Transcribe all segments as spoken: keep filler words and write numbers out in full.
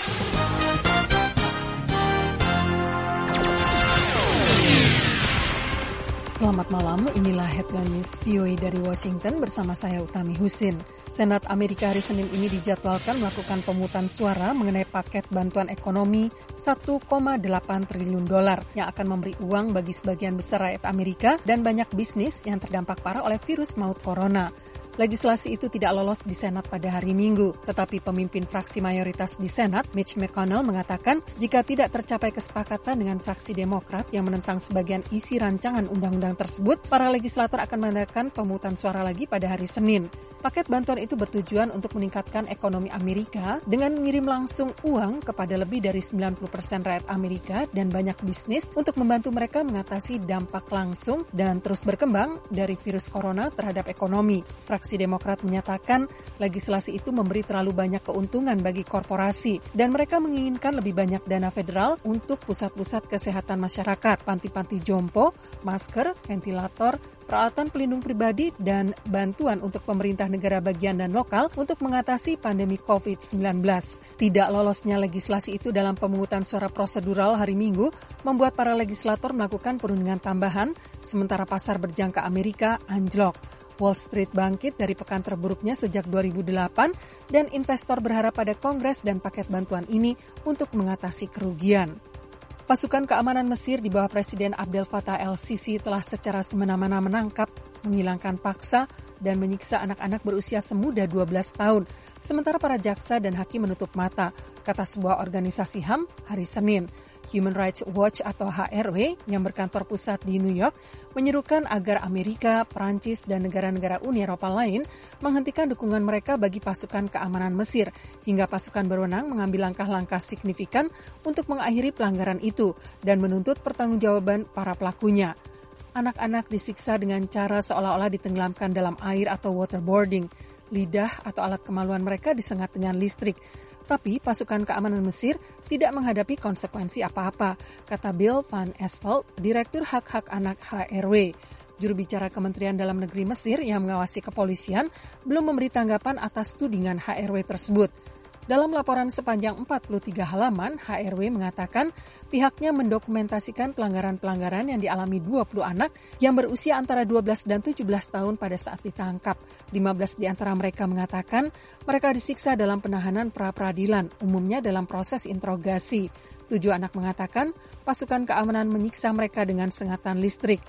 Selamat malam, inilah headline news V O A dari Washington bersama saya Utami Husin. Senat Amerika hari Senin ini dijadwalkan melakukan pemungutan suara mengenai paket bantuan ekonomi satu koma delapan triliun dolar yang akan memberi uang bagi sebagian besar rakyat Amerika dan banyak bisnis yang terdampak parah oleh virus maut corona. Legislasi itu tidak lolos di Senat pada hari Minggu, tetapi pemimpin fraksi mayoritas di Senat, Mitch McConnell, mengatakan jika tidak tercapai kesepakatan dengan fraksi Demokrat yang menentang sebagian isi rancangan undang-undang tersebut, para legislator akan mengadakan pemungutan suara lagi pada hari Senin. Paket bantuan itu bertujuan untuk meningkatkan ekonomi Amerika dengan mengirim langsung uang kepada lebih dari sembilan puluh persen rakyat Amerika dan banyak bisnis untuk membantu mereka mengatasi dampak langsung dan terus berkembang dari virus corona terhadap ekonomi. Fraksi Fraksi Demokrat menyatakan legislasi itu memberi terlalu banyak keuntungan bagi korporasi dan mereka menginginkan lebih banyak dana federal untuk pusat-pusat kesehatan masyarakat, panti-panti jompo, masker, ventilator, peralatan pelindung pribadi, dan bantuan untuk pemerintah negara bagian dan lokal untuk mengatasi pandemi covid sembilan belas. Tidak lolosnya legislasi itu dalam pemungutan suara prosedural hari Minggu membuat para legislator melakukan perundingan tambahan, sementara pasar berjangka Amerika anjlok. Wall Street bangkit dari pekan terburuknya sejak dua ribu delapan dan investor berharap pada Kongres dan paket bantuan ini untuk mengatasi kerugian. Pasukan keamanan Mesir di bawah Presiden Abdel Fattah el-Sisi telah secara semena-mena menangkap, menghilangkan paksa, dan menyiksa anak-anak berusia semuda dua belas tahun, sementara para jaksa dan hakim menutup mata, kata sebuah organisasi H A M hari Senin. Human Rights Watch atau H R W yang berkantor pusat di New York menyerukan agar Amerika, Perancis, dan negara-negara Uni Eropa lain menghentikan dukungan mereka bagi pasukan keamanan Mesir hingga pasukan berwenang mengambil langkah-langkah signifikan untuk mengakhiri pelanggaran itu dan menuntut pertanggungjawaban para pelakunya. Anak-anak disiksa dengan cara seolah-olah ditenggelamkan dalam air atau waterboarding. Lidah atau alat kemaluan mereka disengat dengan listrik. Tapi pasukan keamanan Mesir tidak menghadapi konsekuensi apa-apa, kata Bill Van Esveld, Direktur Hak-Hak Anak H R W. Juru bicara Kementerian Dalam Negeri Mesir yang mengawasi kepolisian belum memberi tanggapan atas tudingan H R W tersebut. Dalam laporan sepanjang empat puluh tiga halaman, H R W mengatakan pihaknya mendokumentasikan pelanggaran-pelanggaran yang dialami dua puluh anak yang berusia antara dua belas dan tujuh belas tahun pada saat ditangkap. lima belas di antara mereka mengatakan mereka disiksa dalam penahanan pra-peradilan, umumnya dalam proses interogasi. Tujuh anak mengatakan pasukan keamanan menyiksa mereka dengan sengatan listrik.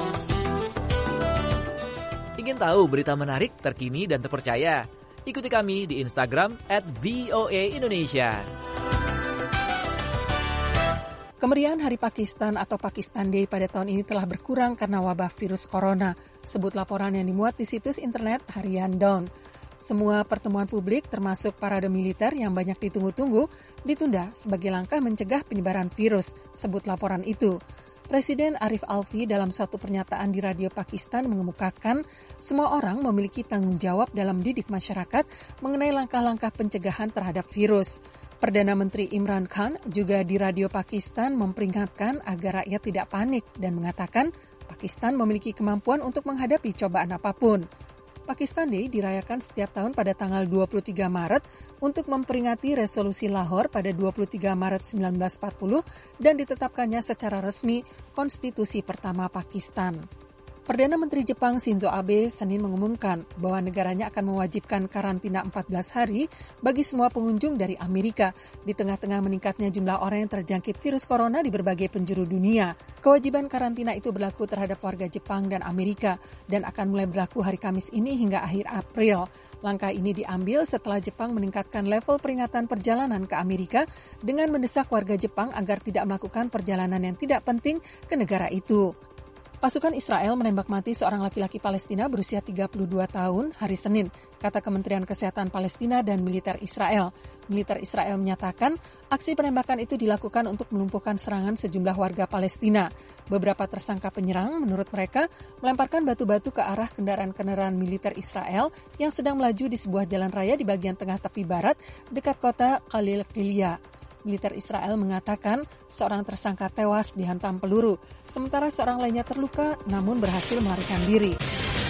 Ingin tahu berita menarik, terkini, dan terpercaya? Ikuti kami di Instagram at V O A Indonesia. Kemeriahan Hari Pakistan atau Pakistan Day pada tahun ini telah berkurang karena wabah virus corona, sebut laporan yang dimuat di situs internet harian Dawn. Semua pertemuan publik termasuk parade militer yang banyak ditunggu-tunggu ditunda sebagai langkah mencegah penyebaran virus, sebut laporan itu. Presiden Arif Alvi dalam suatu pernyataan di radio Pakistan mengemukakan semua orang memiliki tanggung jawab dalam mendidik masyarakat mengenai langkah-langkah pencegahan terhadap virus. Perdana Menteri Imran Khan juga di radio Pakistan memperingatkan agar rakyat tidak panik dan mengatakan Pakistan memiliki kemampuan untuk menghadapi cobaan apapun. Pakistan Day dirayakan setiap tahun pada tanggal dua puluh tiga Maret untuk memperingati resolusi Lahore pada dua puluh tiga Maret seribu sembilan ratus empat puluh dan ditetapkannya secara resmi konstitusi pertama Pakistan. Perdana Menteri Jepang Shinzo Abe Senin mengumumkan bahwa negaranya akan mewajibkan karantina empat belas hari bagi semua pengunjung dari Amerika di tengah-tengah meningkatnya jumlah orang yang terjangkit virus corona di berbagai penjuru dunia. Kewajiban karantina itu berlaku terhadap warga Jepang dan Amerika dan akan mulai berlaku hari Kamis ini hingga akhir April. Langkah ini diambil setelah Jepang meningkatkan level peringatan perjalanan ke Amerika dengan mendesak warga Jepang agar tidak melakukan perjalanan yang tidak penting ke negara itu. Pasukan Israel menembak mati seorang laki-laki Palestina berusia tiga puluh dua tahun hari Senin, kata Kementerian Kesehatan Palestina dan militer Israel. Militer Israel menyatakan aksi penembakan itu dilakukan untuk melumpuhkan serangan sejumlah warga Palestina. Beberapa tersangka penyerang, menurut mereka, melemparkan batu-batu ke arah kendaraan-kendaraan militer Israel yang sedang melaju di sebuah jalan raya di bagian tengah tepi barat dekat kota Khalil Qilia. Militer Israel mengatakan seorang tersangka tewas dihantam peluru, sementara seorang lainnya terluka namun berhasil melarikan diri.